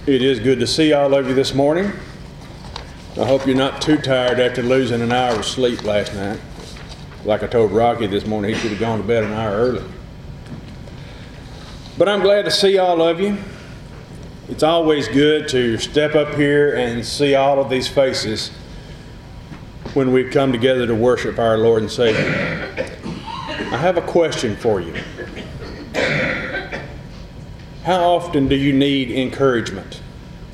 It is good to see all of you this morning. I hope you're not too tired after losing an hour of sleep last night. Like I told Rocky this morning, he should have gone to bed an hour early. But I'm glad to see all of you. It's always good to step up here and see all of these faces when we come together to worship our Lord and Savior. I have a question for you. How often do you need encouragement?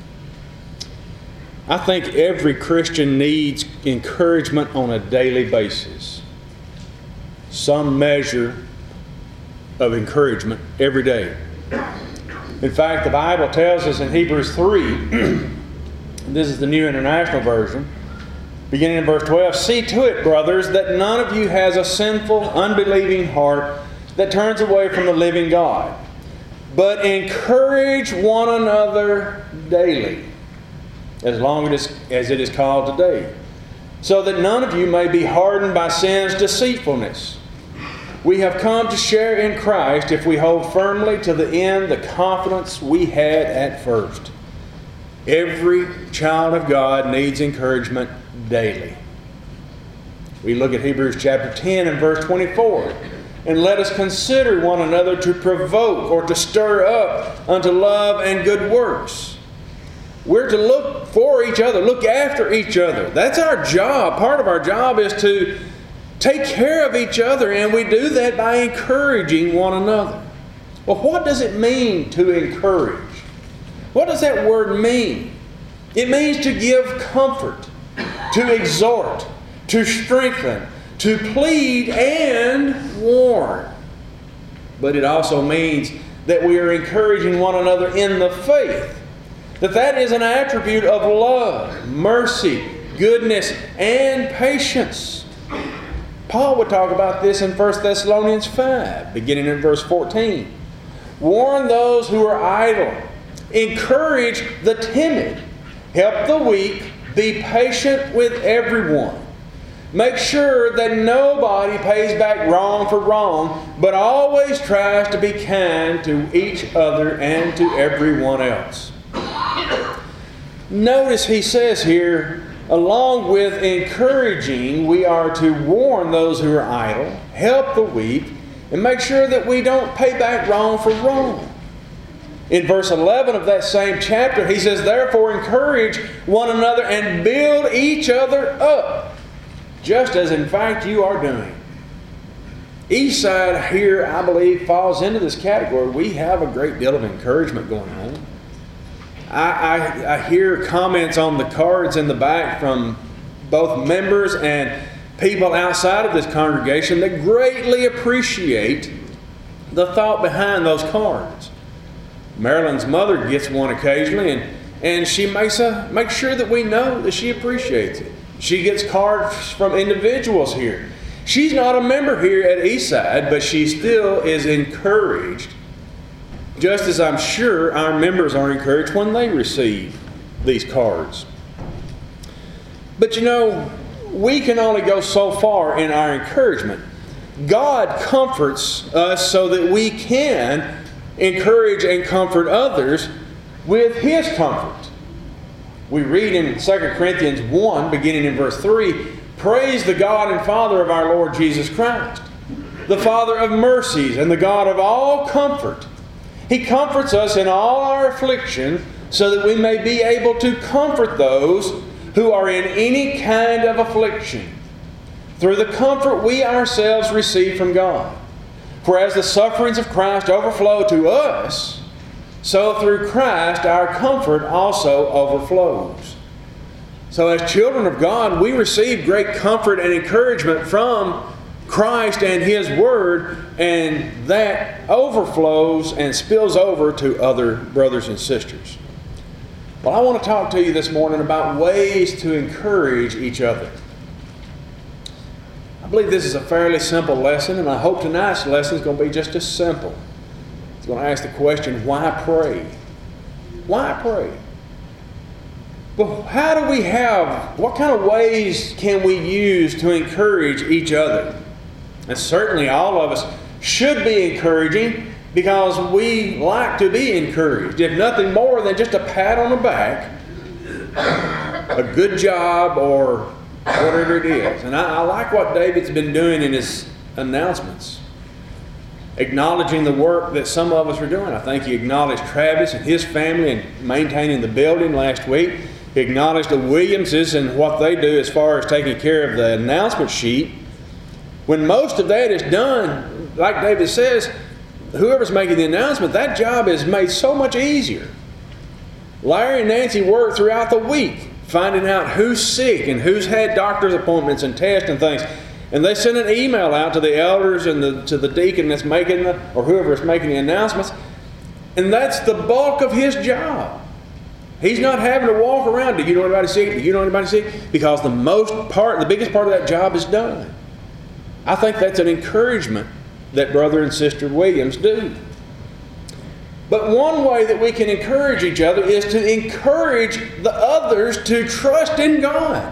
I think every Christian needs encouragement on a daily basis. Some measure of encouragement every day. In fact, the Bible tells us in Hebrews 3, this is the New International Version, beginning in verse 12, "See to it, brothers, that none of you has a sinful, unbelieving heart that turns away from the living God. But encourage one another daily, as long as it is called today, so that none of you may be hardened by sin's deceitfulness. We have come to share in Christ if we hold firmly to the end the confidence we had at first." Every child of God needs encouragement daily. We look at Hebrews chapter 10 and verse 24. "And let us consider one another to provoke or to stir up unto love and good works." We're to look for each other, look after each other. That's our job. Part of our job is to take care of each other, and we do that by encouraging one another. Well, what does it mean to encourage? What does that word mean? It means to give comfort, to exhort, to strengthen, to plead and warn. But it also means that we are encouraging one another in the faith. That is an attribute of love, mercy, goodness, and patience. Paul would talk about this in 1 Thessalonians 5, beginning in verse 14. "Warn those who are idle. Encourage the timid. Help the weak. Be patient with everyone. Make sure that nobody pays back wrong for wrong, but always tries to be kind to each other and to everyone else." Notice he says here, along with encouraging, we are to warn those who are idle, help the weak, and make sure that we don't pay back wrong for wrong. In verse 11 of that same chapter, he says, "Therefore encourage one another and build each other up, just as in fact you are doing." Eastside here, I believe, falls into this category. We have a great deal of encouragement going on. I hear comments on the cards in the back from both members and people outside of this congregation that greatly appreciate the thought behind those cards. Marilyn's mother gets one occasionally, and she makes sure that we know that she appreciates it. She gets cards from individuals here. She's not a member here at Eastside, but she still is encouraged, just as I'm sure our members are encouraged when they receive these cards. But you know, we can only go so far in our encouragement. God comforts us so that we can encourage and comfort others with His comfort. We read in 2 Corinthians 1, beginning in verse 3, "Praise the God and Father of our Lord Jesus Christ, the Father of mercies and the God of all comfort. He comforts us in all our affliction, so that we may be able to comfort those who are in any kind of affliction, through the comfort we ourselves receive from God. For as the sufferings of Christ overflow to us, so through Christ our comfort also overflows." So as children of God, we receive great comfort and encouragement from Christ and His Word, and that overflows and spills over to other brothers and sisters. Well, I want to talk to you this morning about ways to encourage each other. I believe this is a fairly simple lesson, and I hope tonight's lesson is going to be just as simple. It's going to ask the question, why pray? Why pray? But what kind of ways can we use to encourage each other? And certainly all of us should be encouraging because we like to be encouraged. If nothing more than just a pat on the back, a good job, or whatever it is. And I like what David's been doing in his announcements, acknowledging the work that some of us are doing. I think he acknowledged Travis and his family in maintaining the building last week. He acknowledged the Williamses and what they do as far as taking care of the announcement sheet. When most of that is done, like David says, whoever's making the announcement, that job is made so much easier. Larry and Nancy work throughout the week finding out who's sick and who's had doctor's appointments and tests and things. And they send an email out to the elders and to the deacon that's making or whoever is making the announcements. And that's the bulk of his job. He's not having to walk around, do you know anybody sick? Do you know anybody sick? Because the biggest part of that job is done. I think that's an encouragement that Brother and Sister Williams do. But one way that we can encourage each other is to encourage the others to trust in God.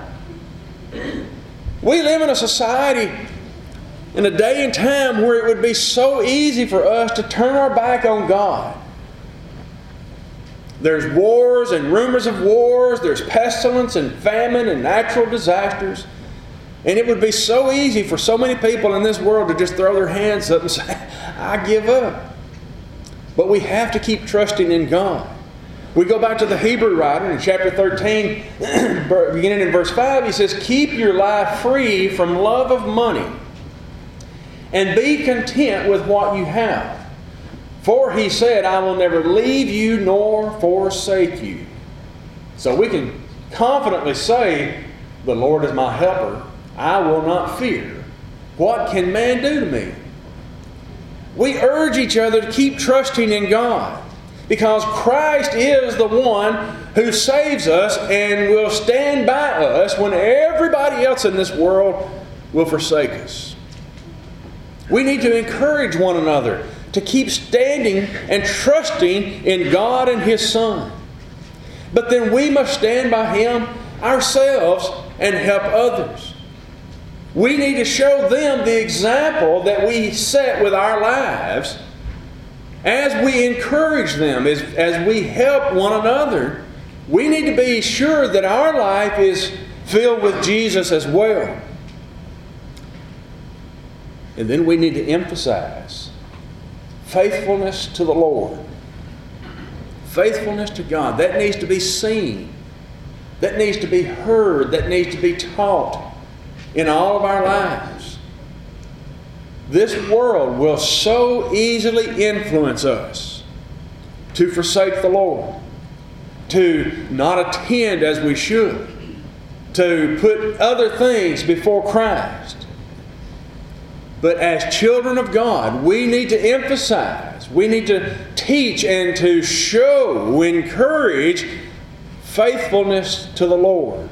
We live in a society, in a day and time where it would be so easy for us to turn our back on God. There's wars and rumors of wars. There's pestilence and famine and natural disasters. And it would be so easy for so many people in this world to just throw their hands up and say, I give up. But we have to keep trusting in God. We go back to the Hebrew writer in chapter 13, beginning in verse 5, he says, keep your life free from love of money and be content with what you have. For he said, I will never leave you nor forsake you. So we can confidently say, the Lord is my helper. I will not fear. What can man do to me? We urge each other to keep trusting in God, because Christ is the one who saves us and will stand by us when everybody else in this world will forsake us. We need to encourage one another to keep standing and trusting in God and His Son. But then we must stand by Him ourselves and help others. We need to show them the example that we set with our lives as we encourage them, as we help one another. We need to be sure that our life is filled with Jesus as well. And then we need to emphasize faithfulness to the Lord. Faithfulness to God. That needs to be seen. That needs to be heard. That needs to be taught in all of our lives. This world will so easily influence us to forsake the Lord, to not attend as we should, to put other things before Christ. But as children of God, we need to emphasize, we need to teach and to show, encourage faithfulness to the Lord.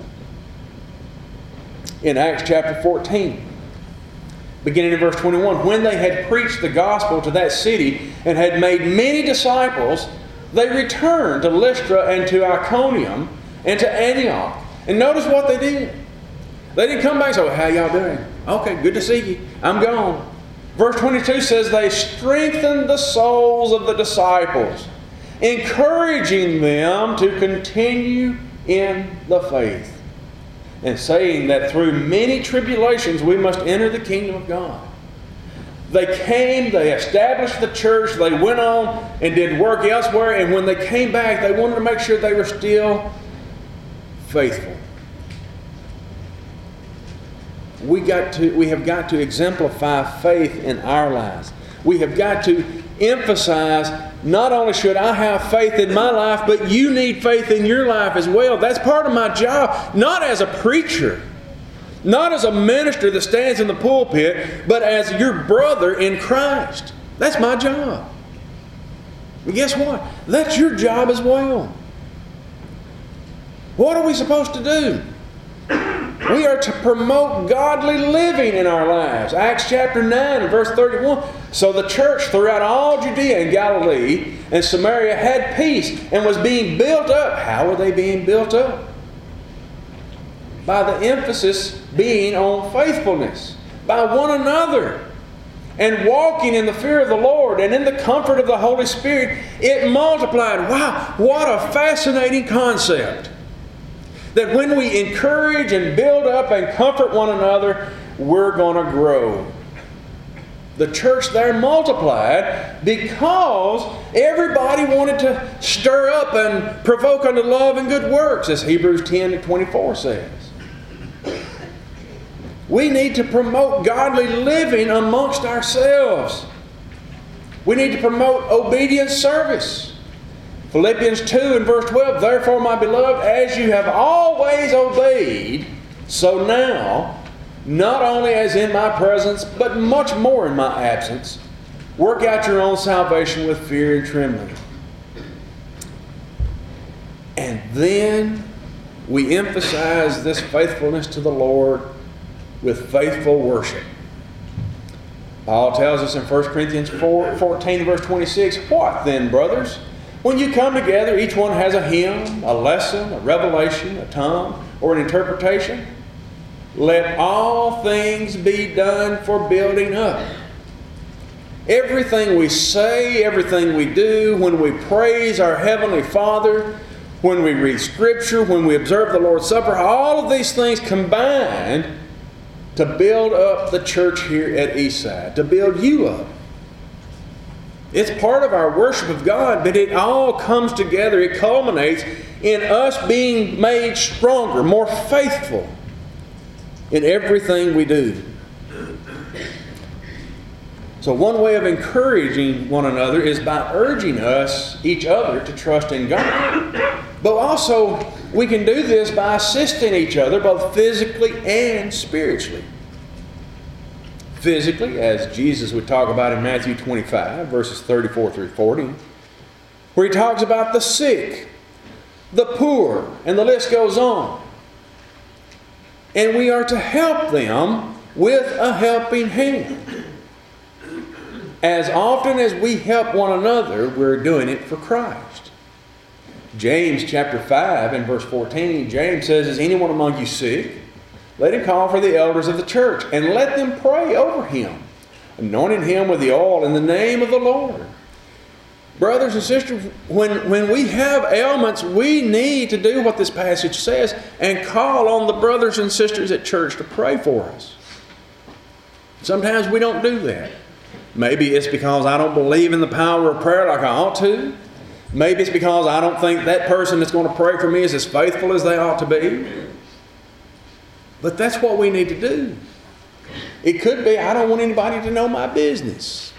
In Acts chapter 14, beginning in verse 21, when they had preached the gospel to that city and had made many disciples, they returned to Lystra and to Iconium and to Antioch. And notice what they did. They didn't come back and say, well, how y'all doing? Okay, good to see you. I'm gone. Verse 22 says they strengthened the souls of the disciples, encouraging them to continue in the faith, and saying that through many tribulations we must enter the kingdom of God. They came, they established the church, they went on and did work elsewhere, and when they came back, they wanted to make sure they were still faithful. We have got to exemplify faith in our lives. We have got to emphasize, not only should I have faith in my life, but you need faith in your life as well. That's part of my job, not as a preacher, not as a minister that stands in the pulpit, but as your brother in Christ. That's my job. But guess what? That's your job as well. What are we supposed to do? We are to promote godly living in our lives. Acts chapter 9 and verse 31. So the church throughout all Judea and Galilee and Samaria had peace and was being built up. How were they being built up? By the emphasis being on faithfulness, by one another, and walking in the fear of the Lord and in the comfort of the Holy Spirit, it multiplied. Wow, what a fascinating concept. That when we encourage and build up and comfort one another, we're going to grow. The church there multiplied because everybody wanted to stir up and provoke unto love and good works, as Hebrews 10:24 says. We need to promote godly living amongst ourselves. We need to promote obedient service. Philippians 2 and verse 12, therefore, my beloved, as you have always obeyed, so now, not only as in my presence, but much more in my absence, work out your own salvation with fear and trembling. And then we emphasize this faithfulness to the Lord with faithful worship. Paul tells us in 1 Corinthians 14 verse 26, what then, brothers? When you come together, each one has a hymn, a lesson, a revelation, a tongue, or an interpretation. Let all things be done for building up. Everything we say, everything we do, when we praise our Heavenly Father, when we read Scripture, when we observe the Lord's Supper, all of these things combined to build up the church here at Eastside, to build you up. It's part of our worship of God, but it all comes together. It culminates in us being made stronger, more faithful in everything we do. So one way of encouraging one another is by urging each other to trust in God. But also, we can do this by assisting each other both physically and spiritually. Physically, as Jesus would talk about in Matthew 25, verses 34 through 40, where He talks about the sick, the poor, and the list goes on. And we are to help them with a helping hand. As often as we help one another, we're doing it for Christ. James chapter 5 and verse 14, James says, is anyone among you sick? Let him call for the elders of the church, and let them pray over him, anointing him with the oil in the name of the Lord. Brothers and sisters, when we have ailments, we need to do what this passage says and call on the brothers and sisters at church to pray for us. Sometimes we don't do that. Maybe it's because I don't believe in the power of prayer like I ought to. Maybe it's because I don't think that person that's going to pray for me is as faithful as they ought to be. But that's what we need to do. It could be I don't want anybody to know my business.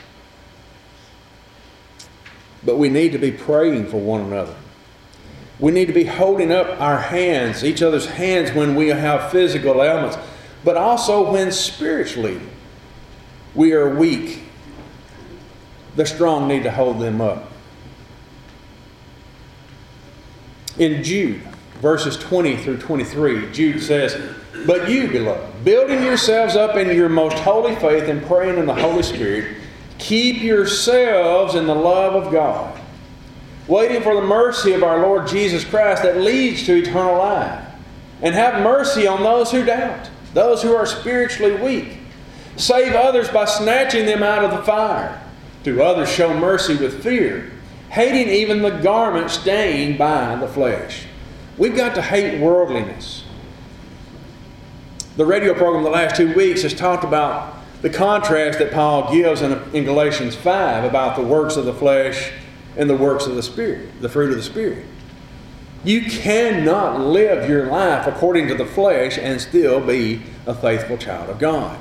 But we need to be praying for one another. We need to be holding up our hands, each other's hands when we have physical ailments, but also when spiritually we are weak. The strong need to hold them up. In Jude, verses 20 through 23, Jude says, but you, beloved, building yourselves up in your most holy faith and praying in the Holy Spirit, keep yourselves in the love of God, waiting for the mercy of our Lord Jesus Christ that leads to eternal life. And have mercy on those who doubt, those who are spiritually weak. Save others by snatching them out of the fire. To others show mercy with fear, hating even the garment stained by the flesh. We've got to hate worldliness. The radio program the last 2 weeks has talked about the contrast that Paul gives in Galatians 5 about the works of the flesh and the works of the Spirit, the fruit of the Spirit. You cannot live your life according to the flesh and still be a faithful child of God.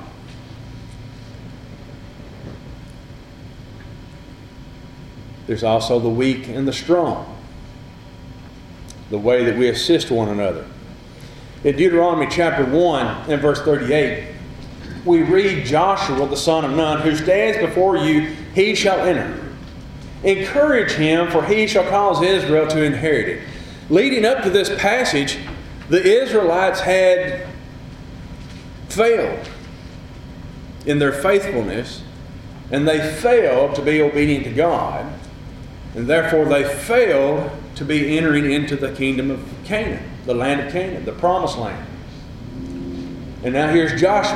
There's also the weak and the strong. The way that we assist one another. In Deuteronomy chapter 1 and verse 38, we read Joshua the son of Nun, who stands before you, he shall enter. Encourage him, for he shall cause Israel to inherit it. Leading up to this passage, the Israelites had failed in their faithfulness, and they failed to be obedient to God, and therefore they failed to be entering into the kingdom of Canaan, the land of Canaan, the promised land. And now here's Joshua.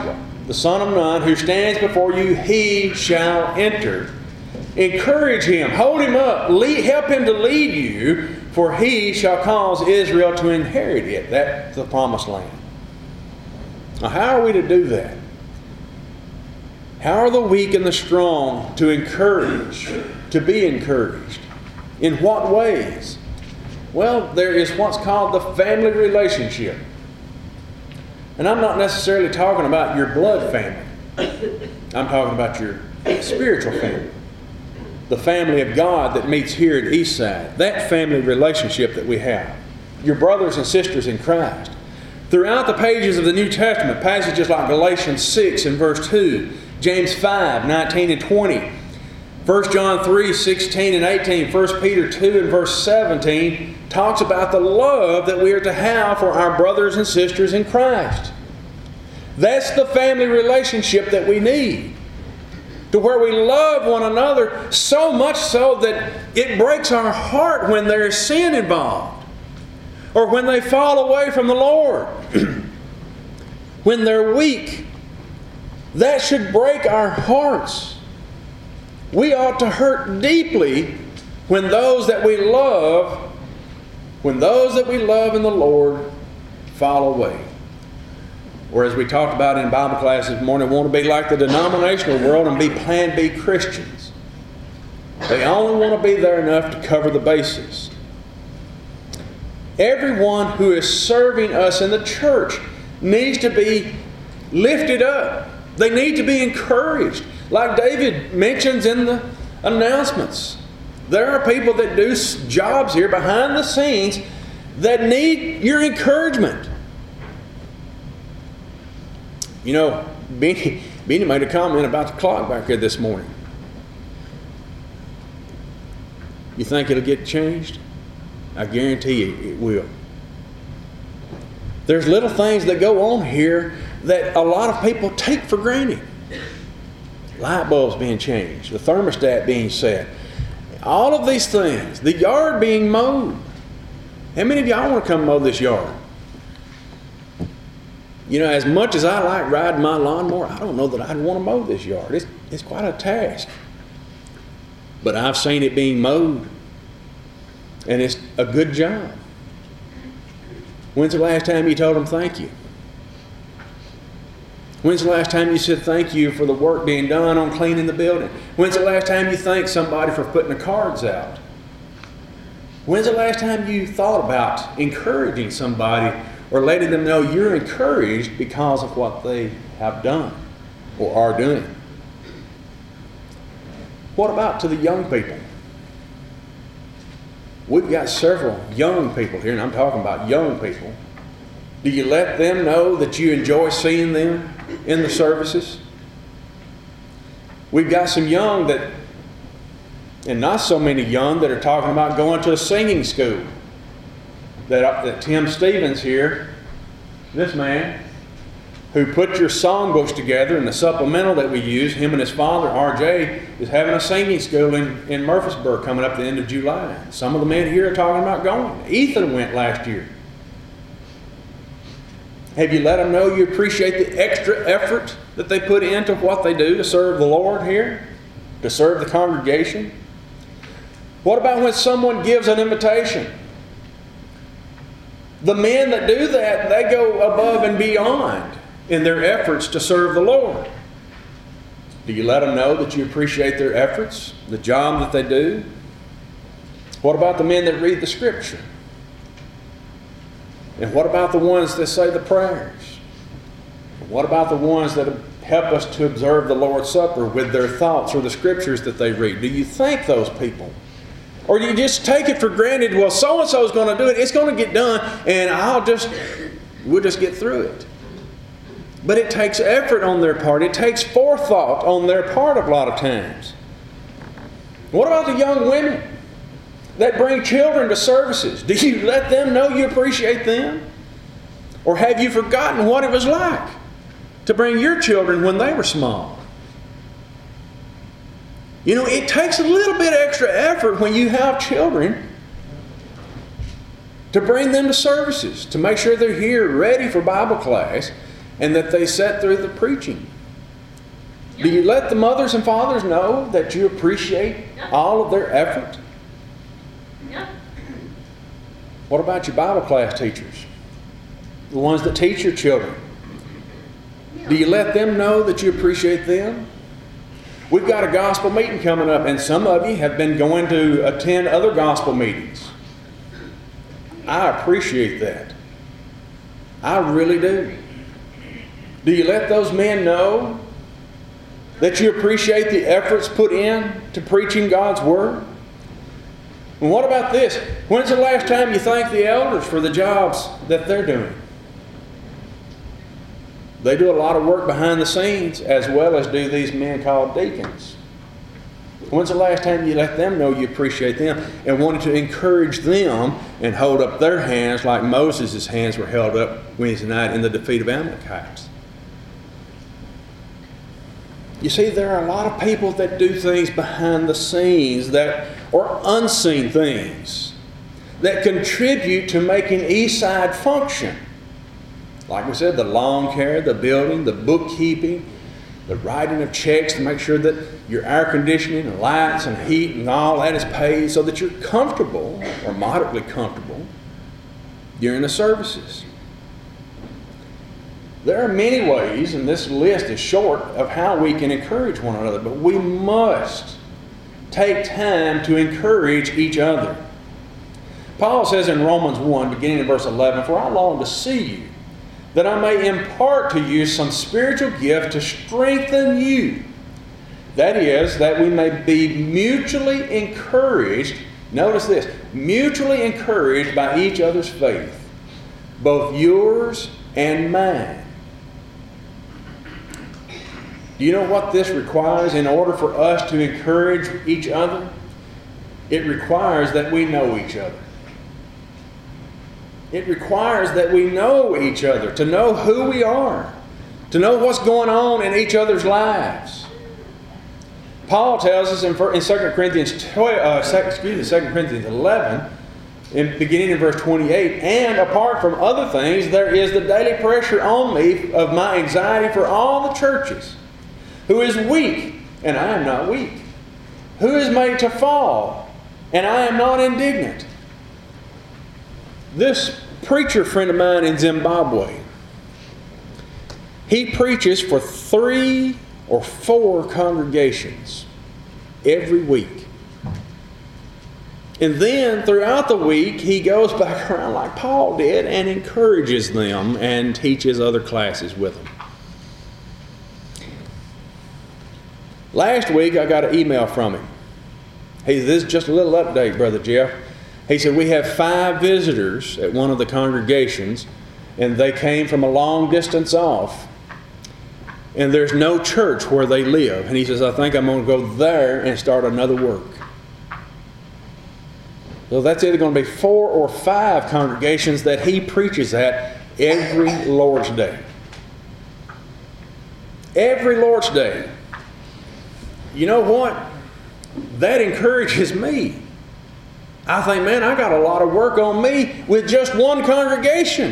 the son of Nun, who stands before you, he shall enter. Encourage him, hold him up, help him to lead you, for he shall cause Israel to inherit it. That's the promised land. Now, how are we to do that? How are the weak and the strong to encourage, to be encouraged? In what ways? Well, there is what's called the family relationship. And I'm not necessarily talking about your blood family. I'm talking about your spiritual family. The family of God that meets here at Eastside. That family relationship that we have. Your brothers and sisters in Christ. Throughout the pages of the New Testament, passages like Galatians 6 and verse 2, James 5, 19 and 20, 1 John 3, 16 and 18, 1 Peter 2 and verse 17 talks about the love that we are to have for our brothers and sisters in Christ. That's the family relationship that we need. To where we love one another so much so that it breaks our heart when there is sin involved. Or when they fall away from the Lord. When they're weak. That should break our hearts. We ought to hurt deeply when those that we love in the Lord fall away. Or as we talked about in Bible class this morning, want to be like the denominational world and be Plan B Christians. They only want to be there enough to cover the bases. Everyone who is serving us in the church needs to be lifted up. They need to be encouraged. Like David mentions in the announcements. There are people that do jobs here behind the scenes that need your encouragement. You know, Beanie made a comment about the clock back here this morning. You think it'll get changed? I guarantee you it will. There's little things that go on here that a lot of people take for granted. Light bulbs being changed, the thermostat being set, all of these things, the yard being mowed. How many of y'all want to come mow this yard? You know, as much as I like riding my lawnmower, I don't know that I'd want to mow this yard. It's quite a task. But I've seen it being mowed. And it's a good job. When's the last time you told them thank you? When's the last time you said thank you for the work being done on cleaning the building? When's the last time you thanked somebody for putting the cards out? When's the last time you thought about encouraging somebody or letting them know you're encouraged because of what they have done or are doing? What about to the young people? We've got several young people here, and I'm talking about young people. Do you let them know that you enjoy seeing them in the services? We've got some young that, and not so many young, that are talking about going to a singing school. That Tim Stevens here, this man, who put your songbooks together in the supplemental that we use, him and his father, R.J., is having a singing school in Murfreesboro coming up at the end of July. Some of the men here are talking about going. Ethan went last year. Have you let them know you appreciate the extra effort that they put into what they do to serve the Lord here? To serve the congregation? What about when someone gives an invitation? The men that do that, they go above and beyond in their efforts to serve the Lord. Do you let them know that you appreciate their efforts, the job that they do? What about the men that read the Scripture? And what about the ones that say the prayers? What about the ones that help us to observe the Lord's Supper with their thoughts or the Scriptures that they read? Do you thank those people? Or do you just take it for granted, well, so-and-so is going to do it, it's going to get done, and we'll just get through it. But it takes effort on their part. It takes forethought on their part a lot of times. What about the young women that bring children to services? Do you let them know you appreciate them? Or have you forgotten what it was like to bring your children when they were small? You know, it takes a little bit extra effort when you have children to bring them to services, to make sure they're here ready for Bible class and that they sit through the preaching Do you let the mothers and fathers know that you appreciate all of their effort? What about your Bible class teachers? The ones that teach your children. Do you let them know that you appreciate them? We've got a gospel meeting coming up, and some of you have been going to attend other gospel meetings. I appreciate that. I really do. Do you let those men know that you appreciate the efforts put in to preaching God's Word? And what about this? When's the last time you thanked the elders for the jobs that they're doing? They do a lot of work behind the scenes, as well as do these men called deacons. When's the last time you let them know you appreciate them and wanted to encourage them and hold up their hands like Moses' hands were held up Wednesday night in the defeat of Amalekites? You see, there are a lot of people that do things behind the scenes that are unseen things that contribute to making Eastside function. Like we said, the lawn care, the building, the bookkeeping, the writing of checks to make sure that your air conditioning and lights and heat and all that is paid so that you're comfortable or moderately comfortable during the services. There are many ways, and this list is short, of how we can encourage one another, but we must take time to encourage each other. Paul says in Romans 1, beginning in verse 11, "For I long to see you, that I may impart to you some spiritual gift to strengthen you. That is, that we may be mutually encouraged," notice this, mutually encouraged by each other's faith, both yours and mine. Do you know what this requires in order for us to encourage each other? It requires that we know each other. It requires that we know each other, to know who we are, to know what's going on in each other's lives. Paul tells us in 2 Corinthians 11, beginning in verse 28, "And apart from other things, there is the daily pressure on me of my anxiety for all the churches. Who is weak, and I am not weak? Who is made to fall, and I am not indignant?" This preacher friend of mine in Zimbabwe, he preaches for 3 or 4 congregations every week. And then throughout the week, he goes back around like Paul did and encourages them and teaches other classes with them. Last week, I got an email from him. He said, "This is just a little update, Brother Jeff." He said, "We have 5 visitors at one of the congregations, and they came from a long distance off. And there's no church where they live." And he says, "I think I'm going to go there and start another work." So that's either going to be 4 or 5 congregations that he preaches at every Lord's Day. Every Lord's Day. You know what? That encourages me. I think, man, I got a lot of work on me with just one congregation.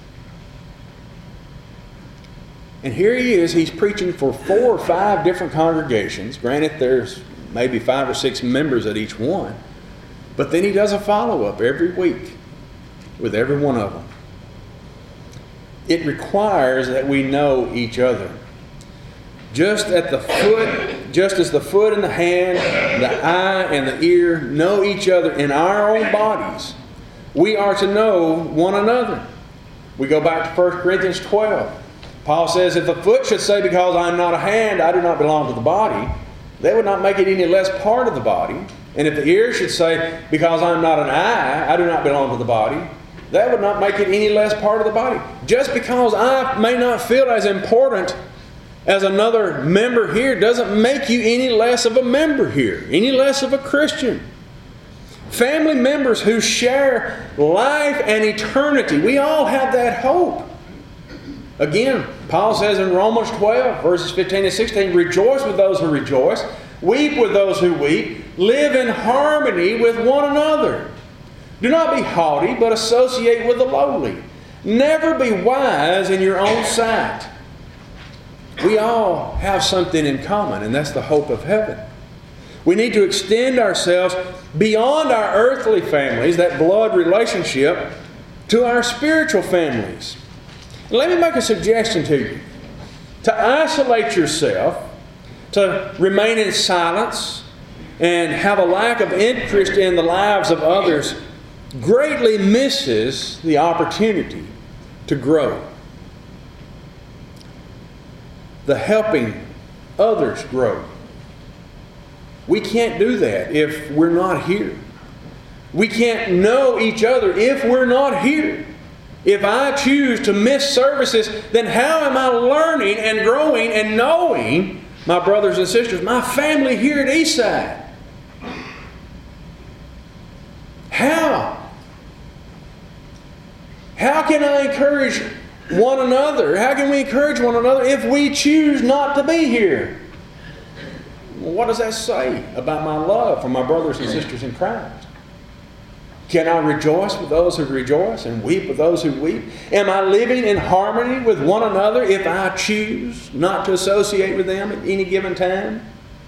And here he is, he's preaching for 4 or 5 different congregations. Granted, there's maybe 5 or 6 members at each one. But then he does a follow-up every week with every one of them. It requires that we know each other. Just as the foot and the hand, the eye and the ear know each other in our own bodies, we are to know one another. We go back to 1 Corinthians 12. Paul says, "If the foot should say, because I am not a hand, I do not belong to the body, that would not make it any less part of the body. And if the ear should say, because I am not an eye, I do not belong to the body, that would not make it any less part of the body." Just because I may not feel as important as another member here doesn't make you any less of a member here, any less of a Christian. Family members who share life and eternity, we all have that hope. Again, Paul says in Romans 12, verses 15 and 16, "Rejoice with those who rejoice, weep with those who weep, live in harmony with one another. Do not be haughty, but associate with the lowly. Never be wise in your own sight." We all have something in common, and that's the hope of heaven. We need to extend ourselves beyond our earthly families, that blood relationship, to our spiritual families. Let me make a suggestion to you. To isolate yourself, to remain in silence, and have a lack of interest in the lives of others greatly misses the opportunity to grow. The helping others grow. We can't do that if we're not here. We can't know each other if we're not here. If I choose to miss services, then how am I learning and growing and knowing my brothers and sisters, my family here at Eastside? How? How can I encourage one another? How can we encourage one another if we choose not to be here? What does that say about my love for my brothers and sisters in Christ? Can I rejoice with those who rejoice and weep with those who weep? Am I living in harmony with one another if I choose not to associate with them at any given time?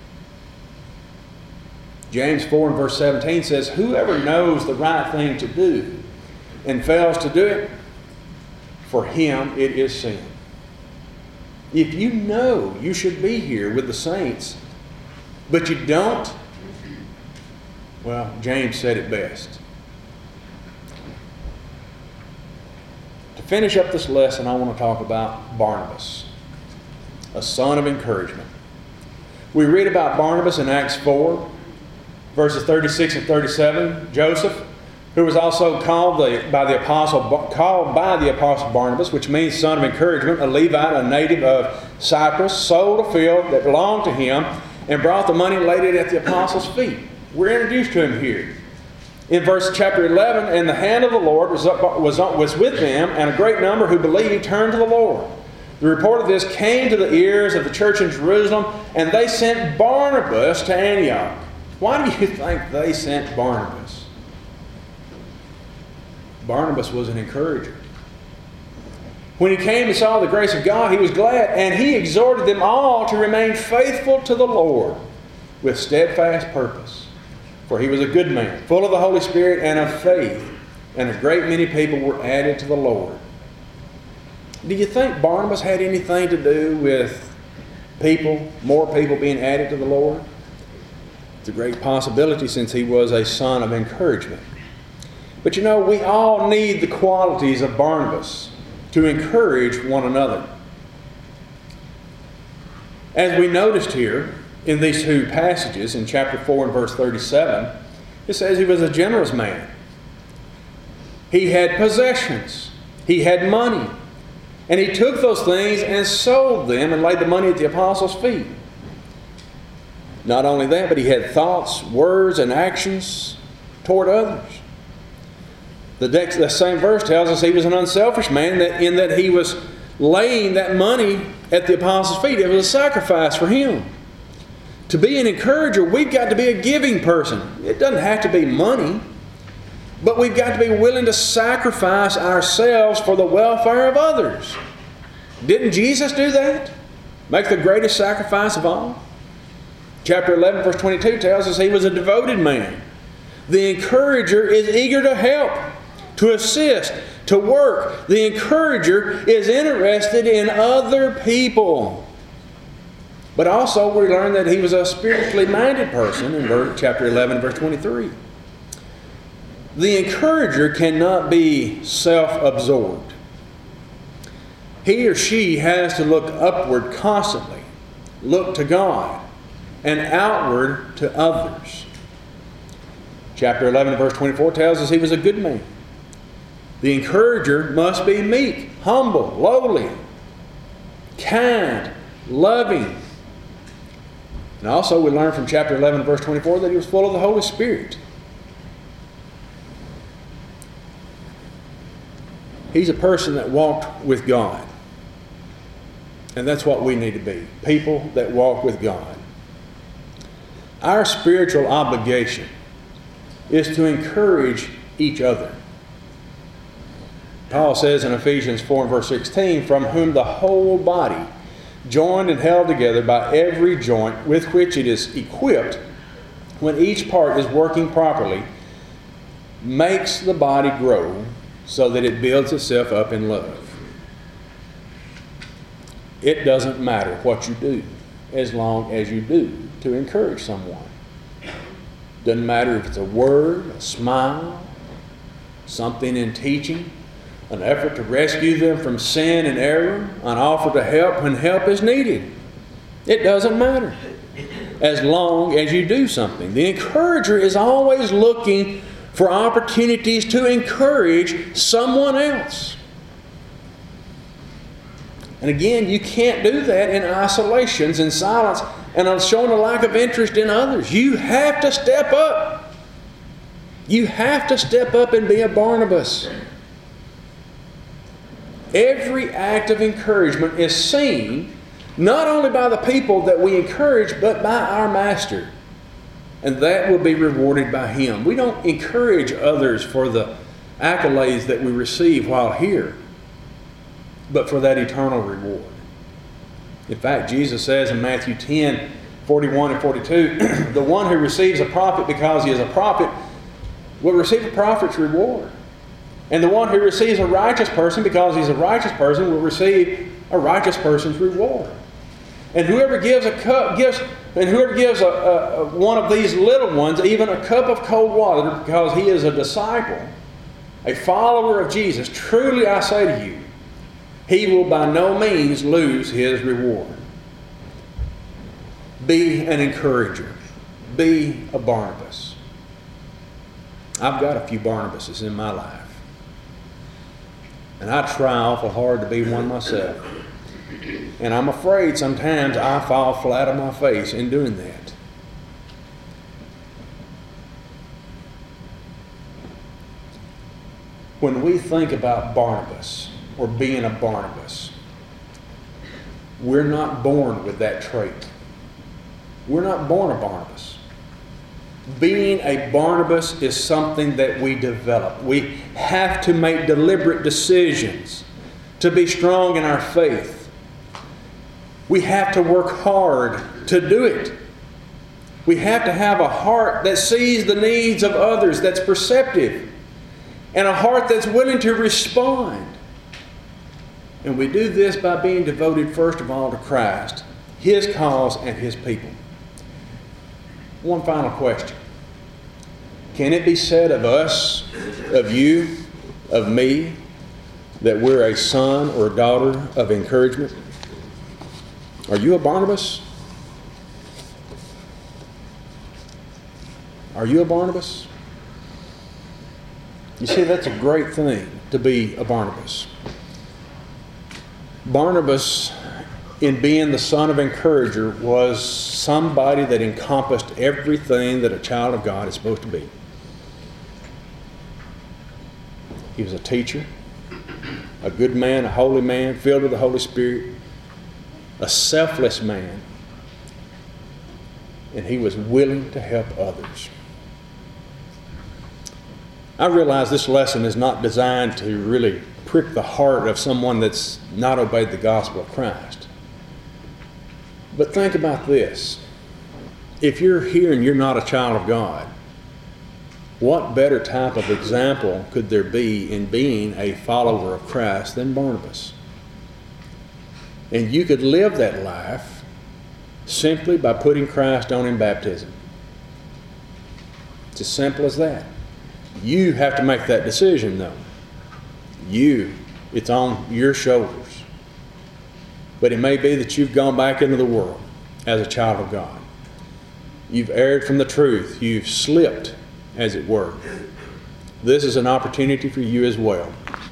James 4 and verse 17 says, "Whoever knows the right thing to do and fails to do it, for him it is sin." If you know you should be here with the saints, but you don't, well, James said it best. To finish up this lesson, I want to talk about Barnabas, a son of encouragement. We read about Barnabas in Acts 4, verses 36 and 37. Joseph, who was also called by the apostle Barnabas, which means son of encouragement, a Levite, a native of Cyprus, sold a field that belonged to him and brought the money and laid it at the apostles' feet. We're introduced to him here. In chapter 11, "And the hand of the Lord was with them, and a great number who believed turned to the Lord. The report of this came to the ears of the church in Jerusalem, and they sent Barnabas to Antioch." Why do you think they sent Barnabas? Barnabas was an encourager. When he came and saw the grace of God, he was glad, and he exhorted them all to remain faithful to the Lord with steadfast purpose. For he was a good man, full of the Holy Spirit and of faith, and a great many people were added to the Lord. Do you think Barnabas had anything to do with more people being added to the Lord? It's a great possibility, since he was a son of encouragement. But you know, we all need the qualities of Barnabas to encourage one another. As we noticed here in these two passages, in chapter 4 and verse 37, it says he was a generous man. He had possessions. He had money. And he took those things and sold them and laid the money at the apostles' feet. Not only that, but he had thoughts, words, and actions toward others. The same verse tells us he was an unselfish man in that he was laying that money at the apostles' feet. It was a sacrifice for him. To be an encourager, we've got to be a giving person. It doesn't have to be money, but we've got to be willing to sacrifice ourselves for the welfare of others. Didn't Jesus do that? Make the greatest sacrifice of all? Chapter 11, verse 22 tells us he was a devoted man. The encourager is eager to help, to assist, to work. The encourager is interested in other people. But also we learn that he was a spiritually minded person in chapter 11, verse 23. The encourager cannot be self-absorbed. He or she has to look upward constantly, look to God, and outward to others. Chapter 11, verse 24 tells us he was a good man. The encourager must be meek, humble, lowly, kind, loving. And also we learn from chapter 11, verse 24 that he was full of the Holy Spirit. He's a person that walked with God. And that's what we need to be. People that walk with God. Our spiritual obligation is to encourage each other. Paul says in Ephesians 4 and verse 16, "From whom the whole body, joined and held together by every joint with which it is equipped, when each part is working properly, makes the body grow so that it builds itself up in love. It doesn't matter what you do as long as you do to encourage someone. Doesn't matter if it's a word, a smile, something in teaching, an effort to rescue them from sin and error, an offer to help when help is needed. It doesn't matter as long as you do something. The encourager is always looking for opportunities to encourage someone else. And again, you can't do that in isolations, in silence, and on showing a lack of interest in others. You have to step up. You have to step up and be a Barnabas. Every act of encouragement is seen not only by the people that we encourage, but by our Master. And that will be rewarded by Him. We don't encourage others for the accolades that we receive while here, but for that eternal reward. In fact, Jesus says in Matthew 10, 41 and 42, the one who receives a prophet because he is a prophet will receive a prophet's reward. And the one who receives a righteous person because he's a righteous person will receive a righteous person's reward. And whoever gives one of these little ones even a cup of cold water because he is a disciple, a follower of Jesus, truly I say to you, he will by no means lose his reward. Be an encourager. Be a Barnabas. I've got a few Barnabases in my life. And I try awful hard to be one myself. And I'm afraid sometimes I fall flat on my face in doing that. When we think about Barnabas, or being a Barnabas, we're not born with that trait. We're not born a Barnabas. Being a Barnabas is something that we develop. We have to make deliberate decisions to be strong in our faith. We have to work hard to do it. We have to have a heart that sees the needs of others, that's perceptive, and a heart that's willing to respond. And we do this by being devoted first of all to Christ, His cause, and His people. One final question. Can it be said of us, of you, of me, that we're a son or daughter of encouragement? Are you a Barnabas? Are you a Barnabas? You see, that's a great thing to be a Barnabas. Barnabas, in being the son of encourager, was somebody that encompassed everything that a child of God is supposed to be. He was a teacher, a good man, a holy man, filled with the Holy Spirit, a selfless man, and he was willing to help others. I realize this lesson is not designed to really prick the heart of someone that's not obeyed the gospel of Christ. But think about this. If you're here and you're not a child of God, what better type of example could there be in being a follower of Christ than Barnabas? And you could live that life simply by putting Christ on in baptism. It's as simple as that. You have to make that decision, though. It's on your shoulders. But it may be that you've gone back into the world as a child of God. You've erred from the truth. You've slipped, as it were. This is an opportunity for you as well.